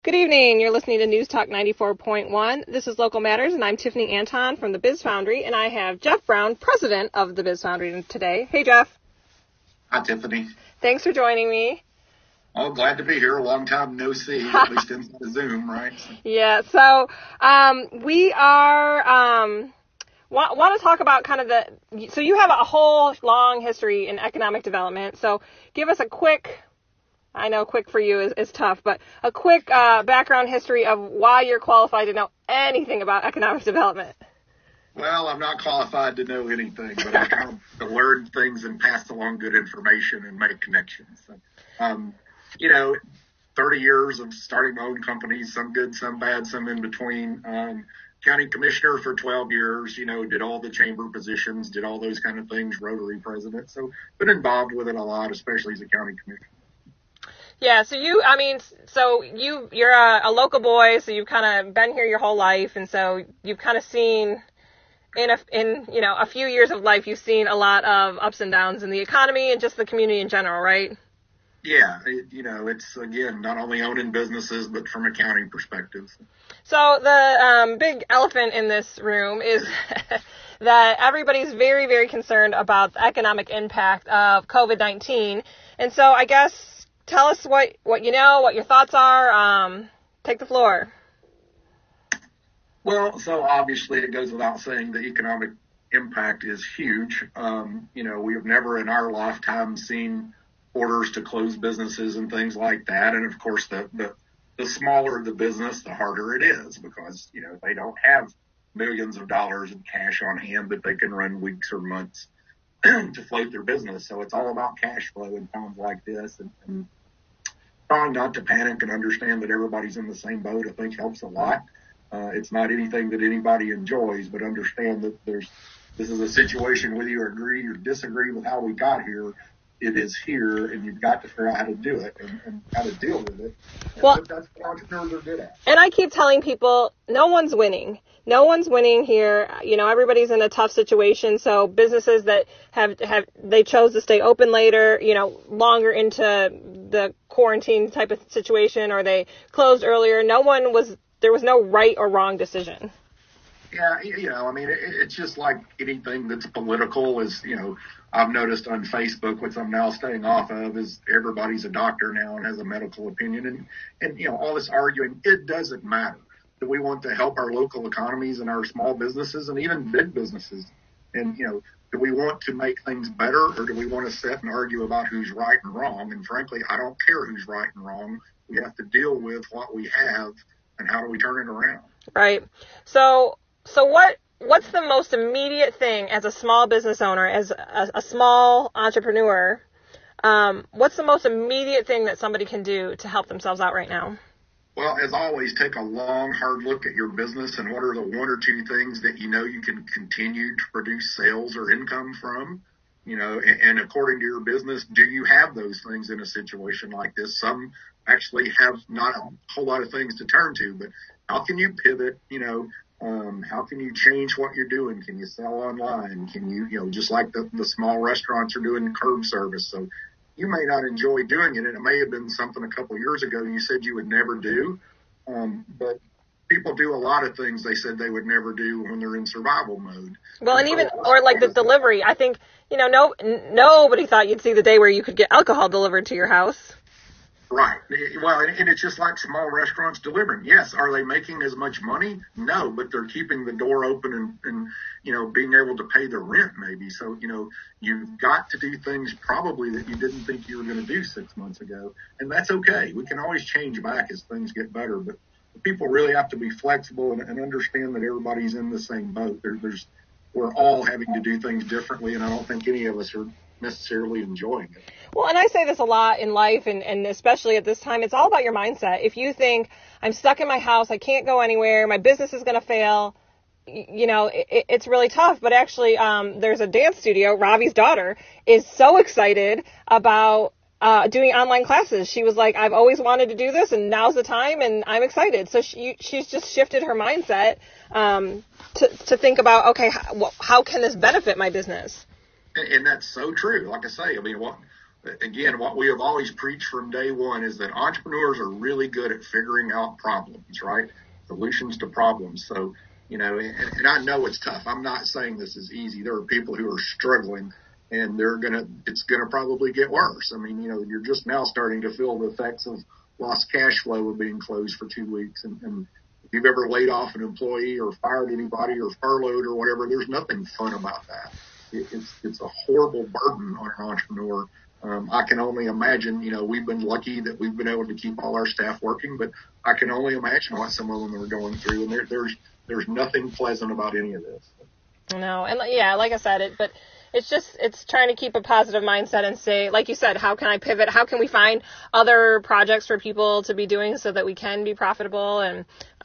Good evening. You're listening to News Talk 94.1. This is Local Matters, and I'm Tiffany Anton from the Biz Foundry, and I have Jeff Brown, president of the Biz Foundry today. Hey, Jeff. Hi, Tiffany. Thanks for joining me. Oh, glad to be here. A long time no see, at least in Zoom, right? Yeah, so we are want to talk about kind of so you have a whole long history in economic development, so give us a quick, I know quick for you is tough, but a quick background history of why you're qualified to know anything about economic development. Well, I'm not qualified to know anything, but I kind of to learn things and pass along good information and make connections. So, 30 years of starting my own companies, some good, some bad, some in between. County commissioner for 12 years, did all the chamber positions, did all those kind of things, Rotary president. So been involved with it a lot, especially as a county commissioner. Yeah, so you're a local boy, so you've kind of been here your whole life, and so you've kind of seen in a few years of life, you've seen a lot of ups and downs in the economy and just the community in general, right? Yeah, it's again not only owning businesses but from a county perspective. So the big elephant in this room is that everybody's very, very concerned about the economic impact of COVID-19, and so I guess. Tell us what you know, what your thoughts are. Take the floor. Well, so obviously it goes without saying the economic impact is huge. We have never in our lifetime seen orders to close businesses and things like that. And of course, the smaller the business, the harder it is because, they don't have millions of dollars in cash on hand that they can run weeks or months to float their business. So it's all about cash flow in times like this, and trying not to panic and understand that everybody's in the same boat, I think helps a lot. It's not anything that anybody enjoys, but understand that this is a situation, whether you agree or disagree with how we got here, it is here, and you've got to figure out how to do it and how to deal with it. Well, that's what entrepreneurs are good at. And I keep telling people, no one's winning. No one's winning here. Everybody's in a tough situation. So businesses that they chose to stay open later, longer into the quarantine type of situation, or they closed earlier. There was no right or wrong decision. Yeah, it's just like anything that's political is, I've noticed on Facebook, which I'm now staying off of, is everybody's a doctor now and has a medical opinion. And all this arguing, it doesn't matter. Do we want to help our local economies and our small businesses and even big businesses? And, do we want to make things better, or do we want to sit and argue about who's right and wrong? And frankly, I don't care who's right and wrong. We have to deal with what we have and how do we turn it around. Right. So what's the most immediate thing as a small business owner, as a small entrepreneur? What's the most immediate thing that somebody can do to help themselves out right now? Well, as always, take a long, hard look at your business and what are the one or two things that you can continue to produce sales or income from, and according to your business, do you have those things in a situation like this? Some actually have not a whole lot of things to turn to, but how can you pivot, how can you change what you're doing? Can you sell online? Can you, just like the small restaurants are doing curb service. So you may not enjoy doing it, and it may have been something a couple of years ago you said you would never do, but people do a lot of things they said they would never do when they're in survival mode. Well, and even, or like the delivery, I think, nobody thought you'd see the day where you could get alcohol delivered to your house. Right. Well, and it's just like small restaurants delivering. Yes. Are they making as much money? No, but they're keeping the door open and being able to pay the rent maybe. So, you've got to do things probably that you didn't think you were going to do 6 months ago. And that's okay. We can always change back as things get better, but people really have to be flexible and understand that everybody's in the same boat. We're all having to do things differently, and I don't think any of us are necessarily enjoying it. Well, and I say this a lot in life, and especially at this time, it's all about your mindset. If you think, I'm stuck in my house, I can't go anywhere, my business is going to fail, it's really tough. But actually, there's a dance studio, Ravi's daughter, is so excited about doing online classes. She was like, I've always wanted to do this, and now's the time, and I'm excited. So she's just shifted her mindset to think about, okay, how can this benefit my business? And that's so true. Like I say, again, what we have always preached from day one is that entrepreneurs are really good at figuring out problems, right? Solutions to problems. So, and I know it's tough. I'm not saying this is easy. There are people who are struggling, and it's gonna probably get worse. I mean, you're just now starting to feel the effects of lost cash flow of being closed for 2 weeks. And if you've ever laid off an employee or fired anybody or furloughed or whatever, there's nothing fun about that. It's a horrible burden on an entrepreneur. I can only imagine, we've been lucky that we've been able to keep all our staff working, but I can only imagine what some of them are going through. And there's nothing pleasant about any of this. No. And yeah, like I said, but it's trying to keep a positive mindset and say, like you said, how can I pivot? How can we find other projects for people to be doing so that we can be profitable? And,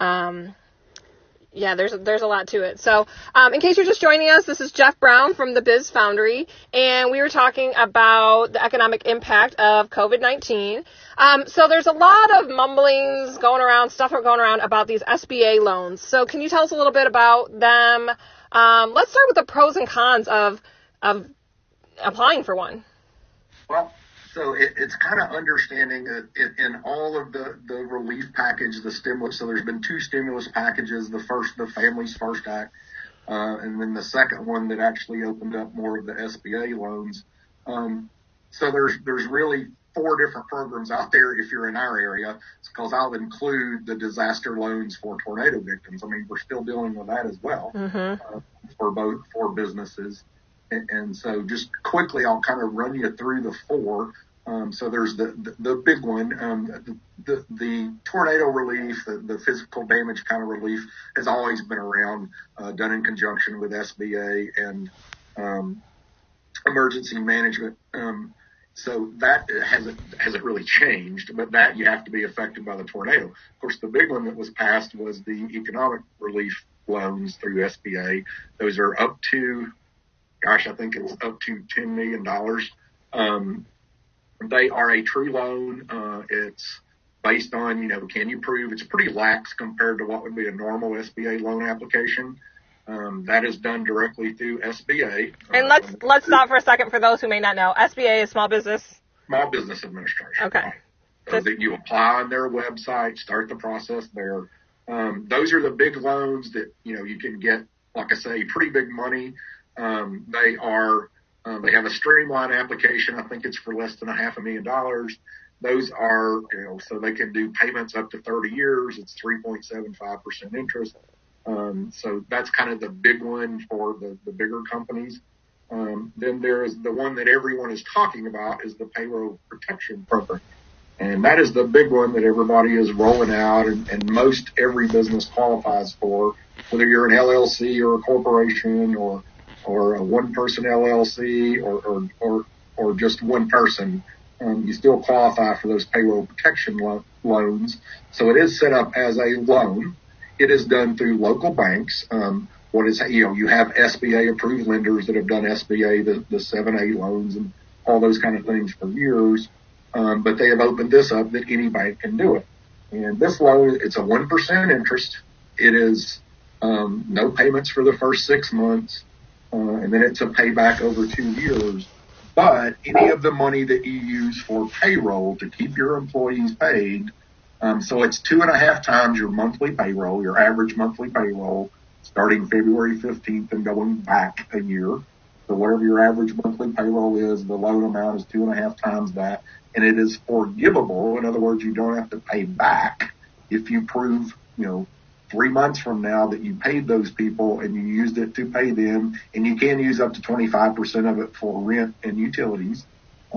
yeah, there's a lot to it. So, in case you're just joining us, this is Jeff Brown from the Biz Foundry, and we were talking about the economic impact of COVID-19. So there's a lot of mumblings going around, stuff going around about these SBA loans. So can you tell us a little bit about them? Let's start with the pros and cons of applying for one. Well, so it's kind of understanding that in all of the relief package, the stimulus. So there's been 2 stimulus packages. The first, the Families First Act, and then the second one that actually opened up more of the SBA loans. So there's really 4 different programs out there. If you're in our area, it's because I'll include the disaster loans for tornado victims. I mean, we're still dealing with that as well, for businesses. And so just quickly, I'll kind of run you through the 4. So there's the big one, the tornado relief, the physical damage kind of relief has always been around, done in conjunction with SBA and emergency management. So that hasn't really changed, but that you have to be affected by the tornado. Of course, the big one that was passed was the economic relief loans through SBA. Those are up to, I think it's up to $10 million. They are a true loan. It's based on, can you prove it's pretty lax compared to what would be a normal SBA loan application. That is done directly through SBA. And let's stop for a second for those who may not know. SBA is Small Business Administration. Okay. So that you apply on their website, start the process there. Those are the big loans that, you can get, like I say, pretty big money. They have a streamlined application. I think it's for less than $500,000. Those are, so they can do payments up to 30 years. It's 3.75% interest. So that's kind of the big one for the bigger companies. Then there is the one that everyone is talking about is the Payroll Protection Program. And that is the big one that everybody is rolling out and most every business qualifies for, whether you're an LLC or a corporation or a one-person LLC or just one person, you still qualify for those payroll protection loans. So it is set up as a loan. It is done through local banks. You have SBA-approved lenders that have done SBA, the 7A loans and all those kind of things for years. But they have opened this up that any bank can do it. And this loan, it's a 1% interest. It is no payments for the first 6 months. And then it's a payback over 2 years. But any of the money that you use for payroll to keep your employees paid, so it's 2.5 times your monthly payroll, your average monthly payroll, starting February 15th and going back a year. So whatever your average monthly payroll is, the loan amount is 2.5 times that. And it is forgivable. In other words, you don't have to pay back if you prove, 3 months from now that you paid those people and you used it to pay them, and you can use up to 25% of it for rent and utilities.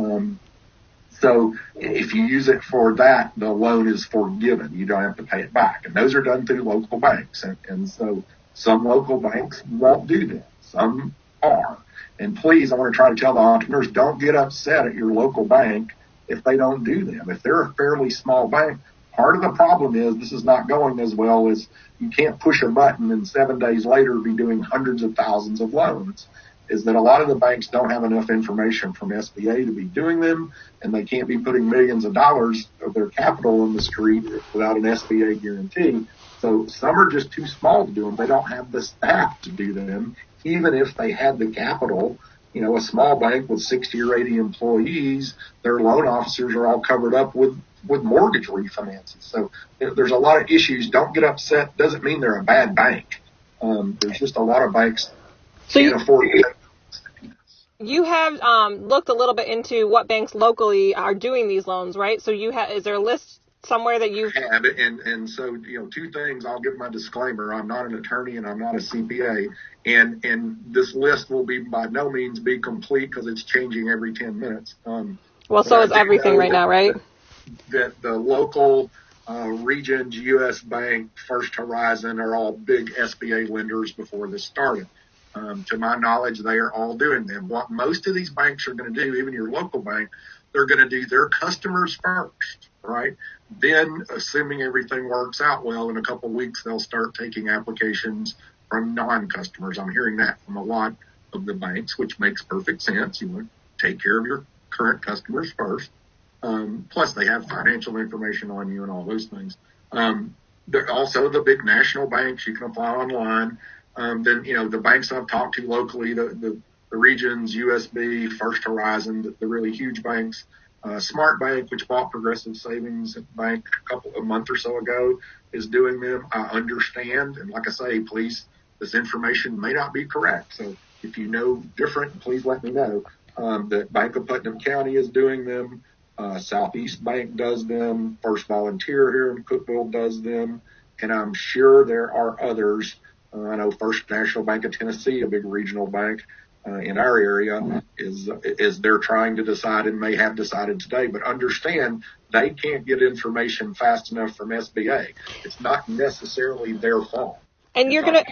So if you use it for that, the loan is forgiven. You don't have to pay it back. And those are done through local banks. And so some local banks won't do that. Some are. And please, I want to try to tell the entrepreneurs, don't get upset at your local bank if they don't do them. If they're a fairly small bank, part of the problem is this is not going as well as you can't push a button and 7 days later be doing hundreds of thousands of loans, is that a lot of the banks don't have enough information from SBA to be doing them, and they can't be putting millions of dollars of their capital on the street without an SBA guarantee. So some are just too small to do them. They don't have the staff to do them, even if they had the capital a small bank with 60 or 80 employees, their loan officers are all covered up with mortgage refinances. So there's a lot of issues. Don't get upset. Doesn't mean they're a bad bank. There's just a lot of banks can't afford it. You have looked a little bit into what banks locally are doing these loans, right? So is there a list somewhere that you have? And so, two things. I'll give my disclaimer. I'm not an attorney and I'm not a CPA. And this list will by no means be complete because it's changing every 10 minutes. So is everything right now, right? That the local Regions, U.S. Bank, First Horizon are all big SBA lenders before this started. To my knowledge, they are all doing them. What most of these banks are going to do, even your local bank, they're going to do their customers first, right? Then, assuming everything works out well, in a couple of weeks, they'll start taking applications from non-customers. I'm hearing that from a lot of the banks, which makes perfect sense. You want to take care of your current customers first. Plus, they have financial information on you and all those things. They're also the big national banks. You can apply online. Then, the banks I've talked to locally, the Regions, USB, First Horizon, the really huge banks, Smart Bank, which bought Progressive Savings Bank a month or so ago, is doing them. I understand. And like I say, please, this information may not be correct. So if you know different, please let me know. That Bank of Putnam County is doing them. Southeast Bank does them. First Volunteer here in Cookeville does them. And I'm sure there are others. I know First National Bank of Tennessee, a big regional bank in our area, is they're trying to decide and may have decided today. But understand, they can't get information fast enough from SBA. It's not necessarily their fault. And you're gonna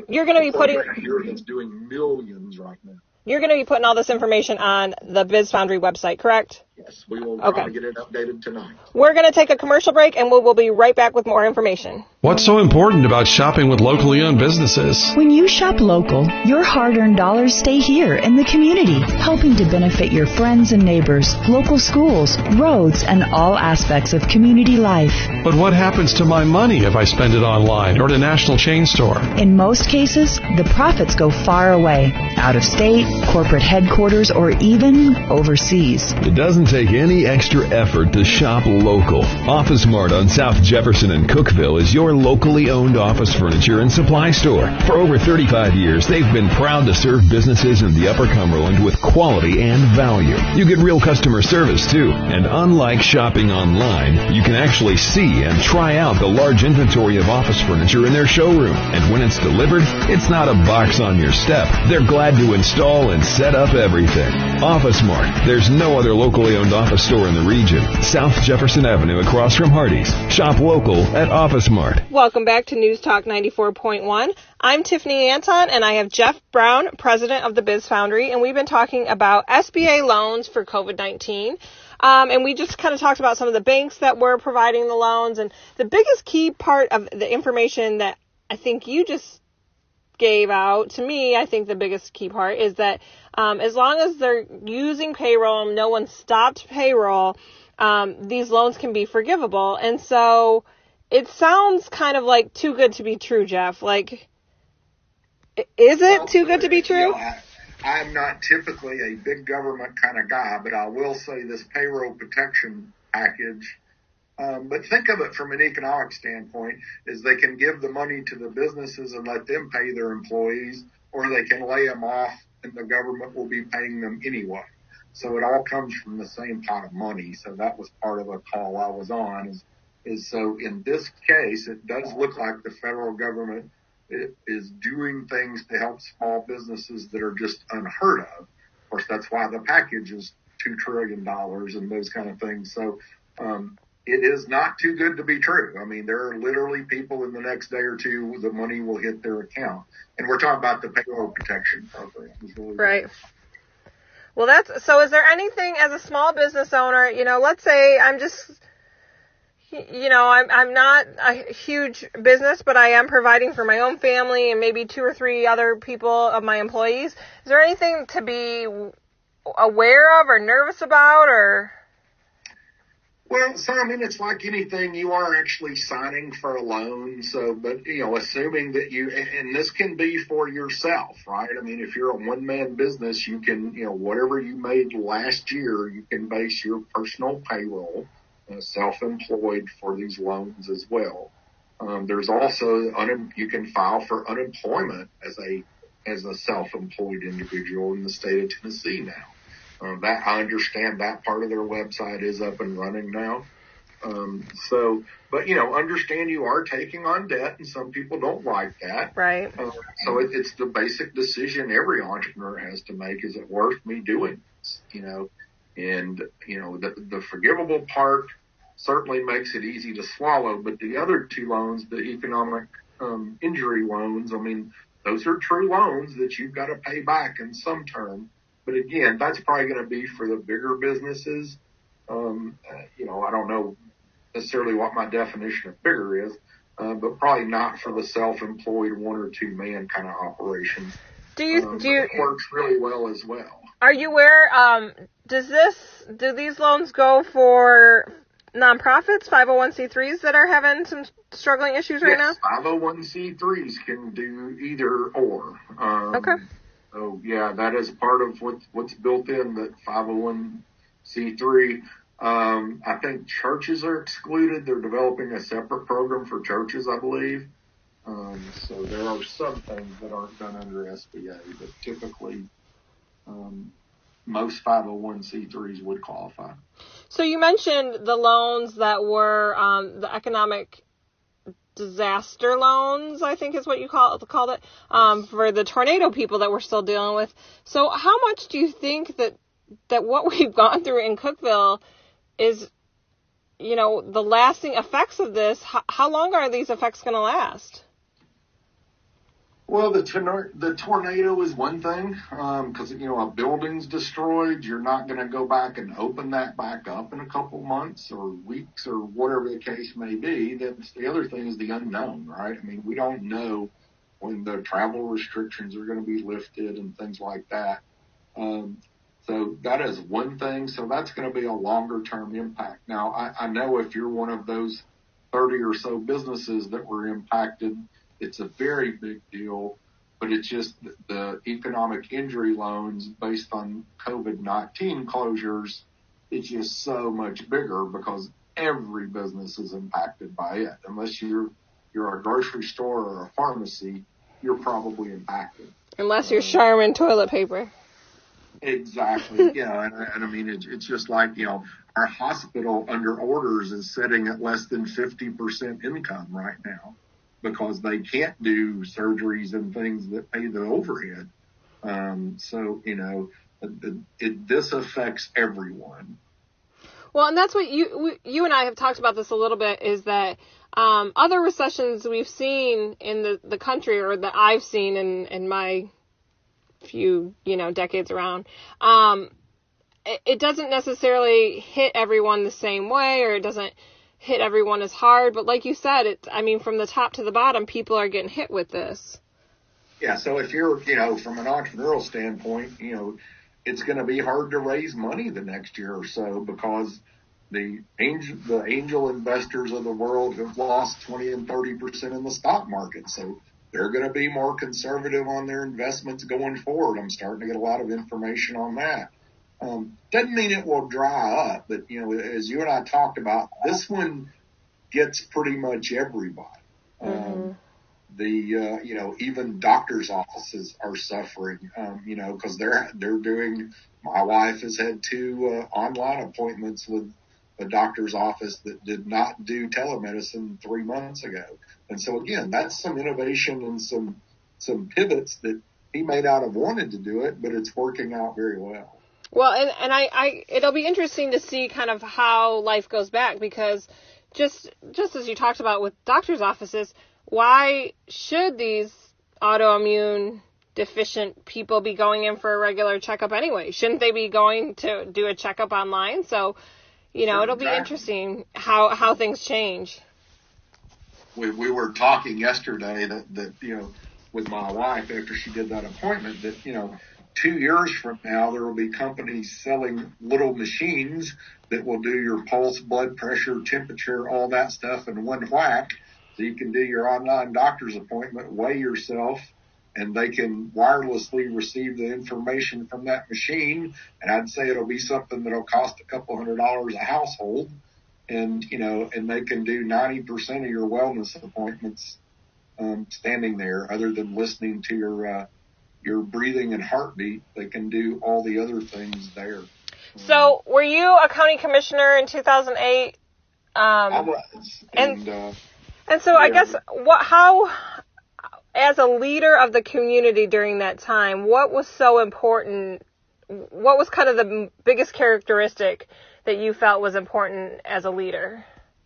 be putting it's doing millions right now. You're going to be putting all this information on the BizFoundry website, correct? Yes, we will try to get it updated tonight. We're going to take a commercial break, and we'll be right back with more information. What's so important about shopping with locally owned businesses? When you shop local, your hard-earned dollars stay here in the community, helping to benefit your friends and neighbors, local schools, roads, and all aspects of community life. But what happens to my money if I spend it online or at a national chain store? In most cases, the profits go far away, out of state, corporate headquarters, or even overseas. It doesn't take any extra effort to shop local. Office Mart on South Jefferson and Cookeville is your locally owned office furniture and supply store. For over 35 years, they've been proud to serve businesses in the Upper Cumberland with quality and value. You get real customer service, too. And unlike shopping online, you can actually see and try out the large inventory of office furniture in their showroom. And when it's delivered, it's not a box on your step. They're glad to install and set up everything. Office Mart. There's no other locally owned office store in the region. South Jefferson Avenue across from Hardee's. Shop local at Office Mart. Welcome back to News Talk 94.1. I'm Tiffany Anton, and I have Jeff Brown, president of the BizFoundry, and we've been talking about SBA loans for COVID-19. And we just kind of talked about some of the banks that were providing the loans, and the biggest key part of the information that I think you just gave out to me, I think the biggest key part is that as long as they're using payroll and no one stopped payroll, these loans can be forgivable. And so it sounds kind of like too good to be true, Jeff. Like, is it too good to be true? I'm not typically a big government kind of guy, but I will say this payroll protection package. But think of it from an economic standpoint, is they can give the money to the businesses and let them pay their employees, or they can lay them off and the government will be paying them anyway. So it all comes from the same pot of money. So that was part of a call I was on is so in this case, it does look like the federal government is doing things to help small businesses that are just unheard of. Of course, that's why the package is $2 trillion and those kind of things. So, it is not too good to be true. I mean, there are literally people in the next day or two, the money will hit their account. And we're talking about the payroll protection program. Right. Well, so is there anything as a small business owner, let's say I'm just, I'm not a huge business, but I am providing for my own family and maybe 2 or 3 other people of my employees. Is there anything to be aware of or nervous about or? Well, so I mean, it's like anything, you are actually signing for a loan. So, but, assuming that and this can be for yourself, right? I mean, if you're a one-man business, you can, whatever you made last year, you can base your personal payroll, self-employed for these loans as well. There's also, you can file for unemployment as a self-employed individual in the state of Tennessee now. That I understand that part of their website is up and running now. But understand you are taking on debt, and some people don't like that. Right. So it's the basic decision every entrepreneur has to make: is it worth me doing this? And the forgivable part certainly makes it easy to swallow, but the other two loans, the economic injury loans, I mean, those are true loans that you've got to pay back in some term. But again, that's probably going to be for the bigger businesses. I don't know necessarily what my definition of bigger is, but probably not for the self-employed 1 or 2 man kind of operations. It works really well as well. Are you aware? Do these loans go for nonprofits, 501c3s that are having some struggling issues right now? 501c3s can do either or. Okay. So yeah, that is part of what's built in that 501c3. I think churches are excluded. They're developing a separate program for churches, I believe. So there are some things that aren't done under SBA, but typically, most 501c3s would qualify. So you mentioned the loans that were the economic disaster loans, I think is what you called it, for the tornado people that we're still dealing with. So how much do you think that what we've gone through in Cookeville is, the lasting effects of this? How long are these effects going to last? Well, the tornado is one thing, because, a building's destroyed. You're not going to go back and open that back up in a couple months or weeks or whatever the case may be. That's the other thing is the unknown, right? I mean, we don't know when the travel restrictions are going to be lifted and things like that. So that is one thing. So that's going to be a longer term impact. Now, I know if you're one of those 30 or so businesses that were impacted, it's a very big deal, but it's just the economic injury loans based on COVID-19 closures. It's just so much bigger because every business is impacted by it. Unless you're a grocery store or a pharmacy, you're probably impacted. Unless you're Charmin toilet paper. Exactly. Yeah. And I mean, it's just like, our hospital under orders is sitting at less than 50% income right now, because they can't do surgeries and things that pay the overhead. This affects everyone. Well, and that's what you and I have talked about this a little bit, is that other recessions we've seen in the country, or that I've seen in my few, decades around, it doesn't necessarily hit everyone the same way, or it doesn't hit everyone as hard, but like you said, from the top to the bottom, people are getting hit with this. Yeah, so if you're, from an entrepreneurial standpoint, it's going to be hard to raise money the next year or so, because the angel investors of the world have lost 20 and 30% in the stock market. So they're going to be more conservative on their investments going forward. I'm starting to get a lot of information on that. Doesn't mean it will dry up, but, as you and I talked about, this one gets pretty much everybody. Even doctors' offices are suffering, because they're doing, my wife has had 2 online appointments with a doctor's office that did not do telemedicine 3 months ago. And so again, that's some innovation and some pivots that he may not have wanted to do it, but it's working out very well. Well, and I it'll be interesting to see kind of how life goes back, because just as you talked about with doctors' offices, why should these autoimmune deficient people be going in for a regular checkup anyway? Shouldn't they be going to do a checkup online? So, it'll be interesting how things change. We were talking yesterday that with my wife after she did that appointment that, 2 years from now, there will be companies selling little machines that will do your pulse, blood pressure, temperature, all that stuff in one whack. So you can do your online doctor's appointment, weigh yourself, and they can wirelessly receive the information from that machine. And I'd say it'll be something that'll cost a couple $100 a household. And, and they can do 90% of your wellness appointments standing there, other than listening to your breathing and heartbeat. They can do all the other things there. So were you a county commissioner in 2008? I was. And so I guess how, as a leader of the community during that time, what was so important? What was kind of the biggest characteristic that you felt was important as a leader?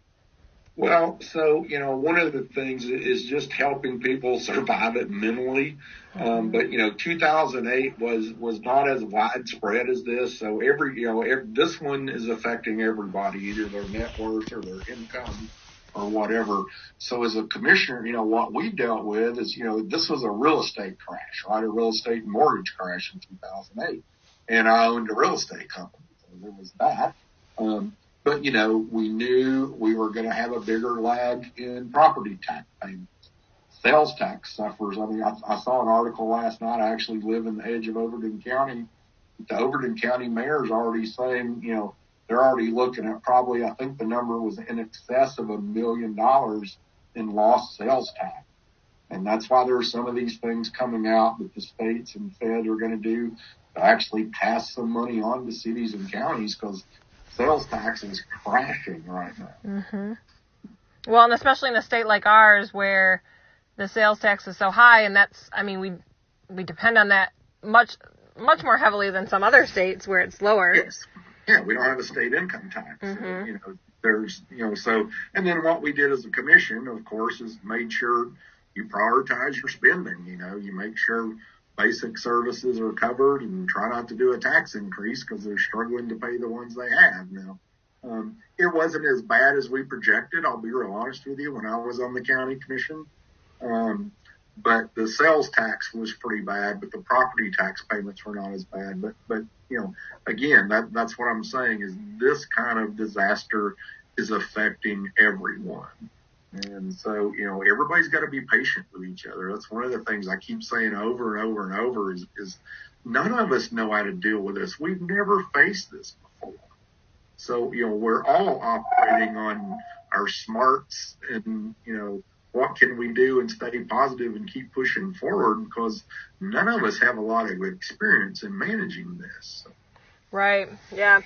Well, so, one of the things is just helping people survive it mentally. But 2008 was not as widespread as this. So this one is affecting everybody, either their net worth or their income or whatever. So as a commissioner, what we dealt with is, this was a real estate crash, right? A real estate mortgage crash in 2008. And I owned a real estate company. So there was that. But, we knew we were going to have a bigger lag in property tax payments. Sales tax suffers. I mean, I saw an article last night. I actually live in the edge of Overton County. The Overton County mayor's already saying, they're already looking at probably, I think the number was in excess of $1 million in lost sales tax. And that's why there are some of these things coming out that the states and Fed are going to do to actually pass some money on to cities and counties, because sales tax is crashing right now. Mm-hmm. Well, and especially in a state like ours where the sales tax is so high, and we depend on that much more heavily than some other states where it's lower. Yes. Yeah, we don't have a state income tax. Mm-hmm. And then what we did as a commission, of course, is made sure you prioritize your spending. You make sure basic services are covered and try not to do a tax increase because they're struggling to pay the ones they have now. It wasn't as bad as we projected. I'll be real honest with you when I was on the county commission. But the sales tax was pretty bad, but the property tax payments were not as bad. But again, that's what I'm saying is this kind of disaster is affecting everyone. And so, everybody's got to be patient with each other. That's one of the things I keep saying over and over and over is none of us know how to deal with this. We've never faced this before. So, we're all operating on our smarts and, what can we do and stay positive and keep pushing forward, because none of us have a lot of experience in managing this. Right. Yeah.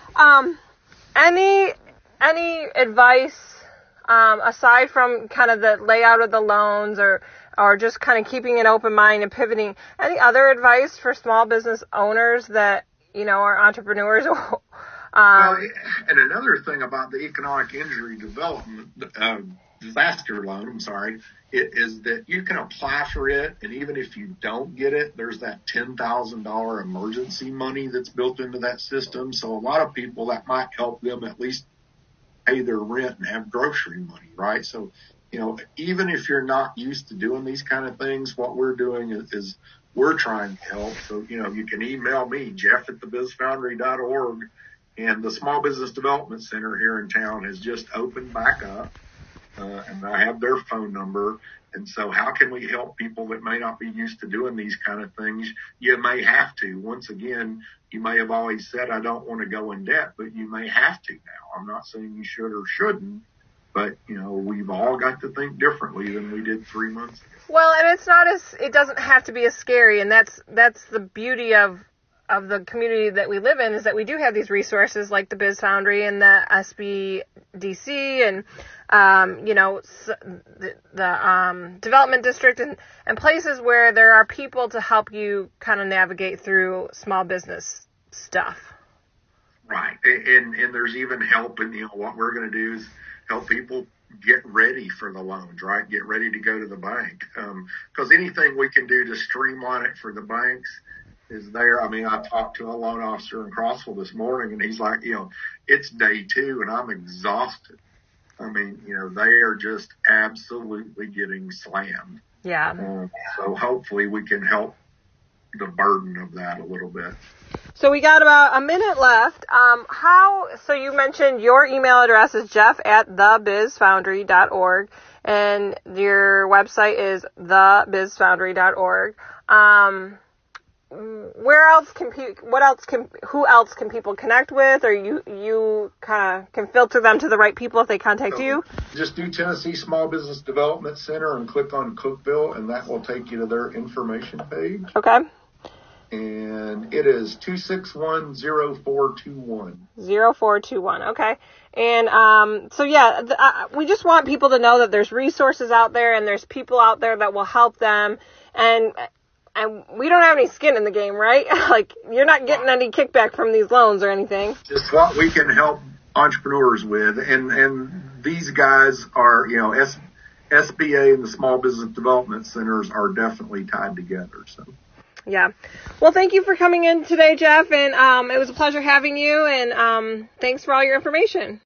Any advice, aside from kind of the layout of the loans or just kind of keeping an open mind and pivoting, any other advice for small business owners that, are entrepreneurs? And another thing about the economic injury development, disaster loan, is that you can apply for it, and even if you don't get it, there's that $10,000 emergency money that's built into that system. So a lot of people, that might help them at least pay their rent and have grocery money, right? So, even if you're not used to doing these kind of things, what we're doing is we're trying to help. So, you can email me, jeff@thebizfoundry.org, and the Small Business Development Center here in town has just opened back up. And I have their phone number. And so how can we help people that may not be used to doing these kind of things? You may have to. Once again, you may have always said, I don't want to go in debt, but you may have to now. I'm not saying you should or shouldn't, but, we've all got to think differently than we did 3 months ago. Well, and it doesn't have to be as scary. And that's the beauty of the community that we live in, is that we do have these resources like the Biz Foundry and the SBDC and, the development district and places where there are people to help you kind of navigate through small business stuff. Right. And there's even help in, what we're going to do is help people get ready for the loans, right? Get ready to go to the bank. Because anything we can do to streamline it for the banks is there. I mean, I talked to a loan officer in Crossville this morning, and he's like, it's day 2 and I'm exhausted. I mean, they are just absolutely getting slammed. Yeah. So hopefully we can help, the burden of that a little bit. So we got about a minute left. So you mentioned your email address is jeff@thebizfoundry.org, and your website is thebizfoundry.org. Who else can people connect with, or you kind of can filter them to the right people if they contact you? Just do Tennessee Small Business Development Center and click on Cookeville, and that will take you to their information page. Okay. And it is 261-0421. 0421. Okay. And we just want people to know that there's resources out there and there's people out there that will help them, and we don't have any skin in the game, right? Like, you're not getting any kickback from these loans or anything. Just what we can help entrepreneurs with, and these guys are, SBA and the Small Business Development Centers are definitely tied together. So. Yeah. Well, thank you for coming in today, Jeff, and it was a pleasure having you, and thanks for all your information.